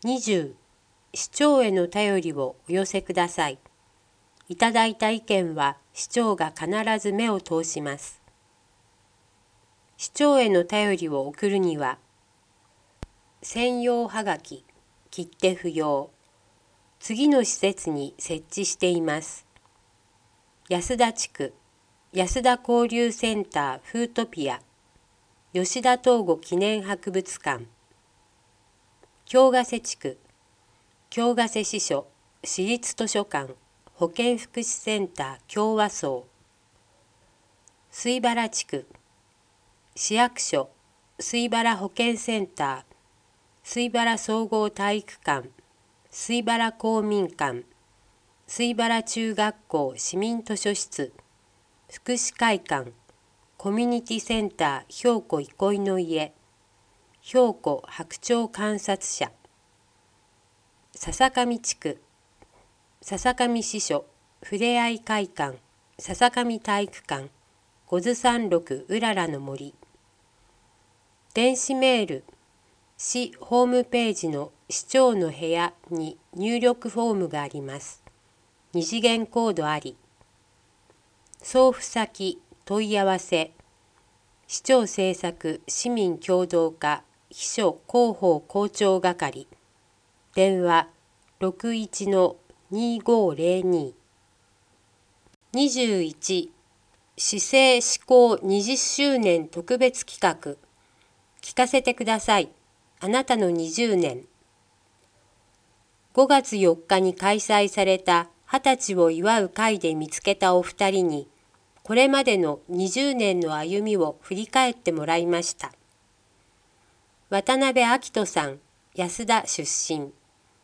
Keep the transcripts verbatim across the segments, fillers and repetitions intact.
にじゅう、市長への便りをお寄せください。いただいた意見は市長が必ず目を通します。市長への便りを送るには、専用はがき、切手不要。次の施設に設置しています。安田地区、安田交流センターフートピア、吉田東郷記念博物館。京ヶ瀬地区、京ヶ瀬支所、市立図書館、保健福祉センター共和荘。水原地区、市役所、水原保健センター、水原総合体育館、水原公民館、水原中学校市民図書室、福祉会館、コミュニティセンター兵庫憩いの家、兵庫白鳥観察者。笹上地区、笹上支所、ふれあい会館、笹上体育館、五頭山麓うららの森。電子メール、市ホームページの市長の部屋に入力フォームがあります。二次元コードあり。送付先、問い合わせ。市長政策市民協働課秘書広報校長係。電話 ろくいちのにーごーぜろに。にじゅういち、市政施行にじゅっしゅうねん特別企画。聞かせてください。あなたのにじゅうねん。ごがつよっかに開催されたはたちを祝う会で見つけたお二人に、これまでのにじゅうねんの歩みを振り返ってもらいました。渡辺明人さん、安田出身。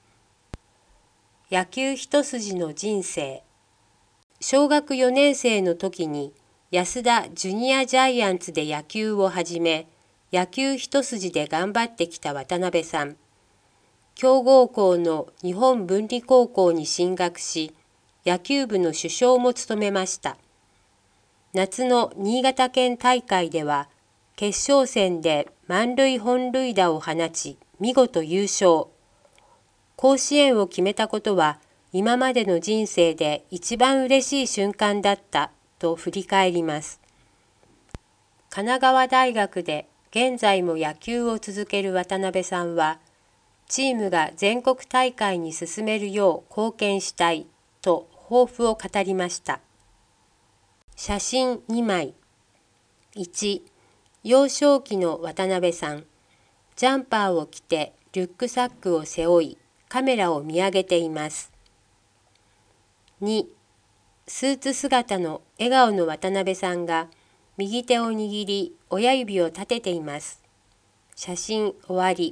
野球一筋の人生。小学よねん生の時に安田ジュニアジャイアンツで野球を始め、野球一筋で頑張ってきた渡辺さん。強豪校の日本文理高校に進学し、野球部の主将も務めました。夏の新潟県大会では、決勝戦で満塁本塁打を放ち、見事優勝。甲子園を決めたことは、今までの人生で一番嬉しい瞬間だったと振り返ります。神奈川大学で現在も野球を続ける渡辺さんは、チームが全国大会に進めるよう貢献したいと抱負を語りました。写真にまい。いち、幼少期の渡辺さん。ジャンパーを着てリュックサックを背負い、カメラを見上げています。に、スーツ姿の笑顔の渡辺さんが右手を握り親指を立てています。写真終わり。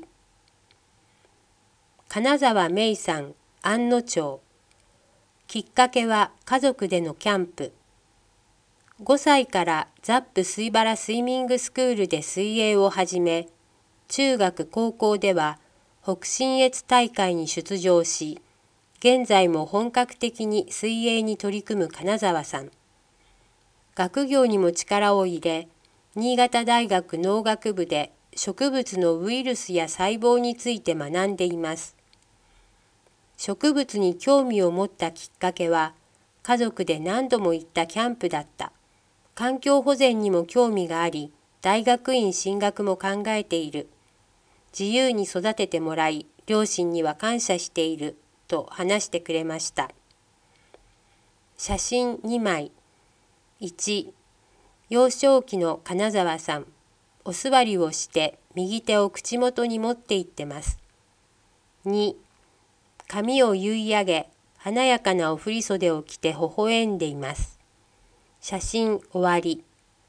金沢芽衣さん、安野町。きっかけは家族でのキャンプ。ごさいからザップ水原スイミングスクールで水泳を始め、中学高校では北信越大会に出場し、現在も本格的に水泳に取り組む金沢さん。学業にも力を入れ、新潟大学農学部で植物のウイルスや細胞について学んでいます。植物に興味を持ったきっかけは、家族で何度も行ったキャンプだった。環境保全にも興味があり、大学院進学も考えている。自由に育ててもらい、両親には感謝している。と話してくれました。写真にまい。いち、幼少期の金沢さん。お座りをして右手を口元に持っていってます。に、髪を結い上げ、華やかなお振袖を着て微笑んでいます。写真終わり。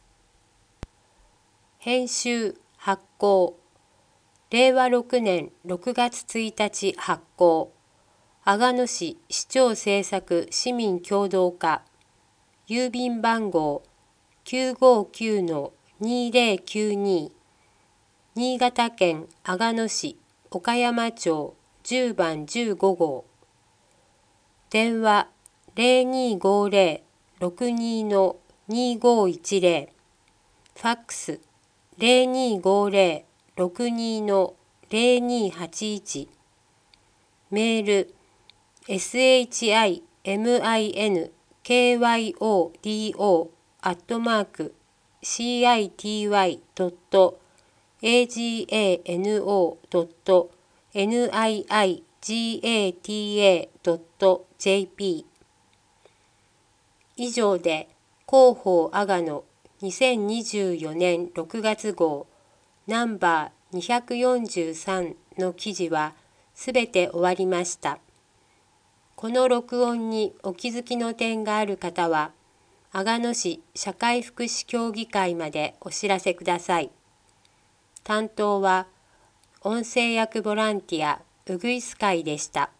編集発行。れいわろくねんろくがつついたち発行。阿賀野市市長政策市民協働課。郵便番号 きゅうごきゅうのにぜろきゅうに。新潟県阿賀野市岡山町じゅうばんじゅうごごう。電話 ゼロにーごーぜろろくにのにーごーいちぜろ。ファックス ゼロにーごーぜろろくにのぜろにーはちいち。 メール シンミンケーワイオーディーオー アットマーク シーアイティーワイ ドット エージーエーエヌオー ドット ニーガタ ドット ジェーピー 以上で広報阿賀のにせんにじゅうよねんろくがつ号ナンバーにひゃくよんじゅうさんの記事はすべて終わりました。この録音にお気づきの点がある方は、阿賀野市社会福祉協議会までお知らせください。担当は音声役ボランティアうぐいす会でした。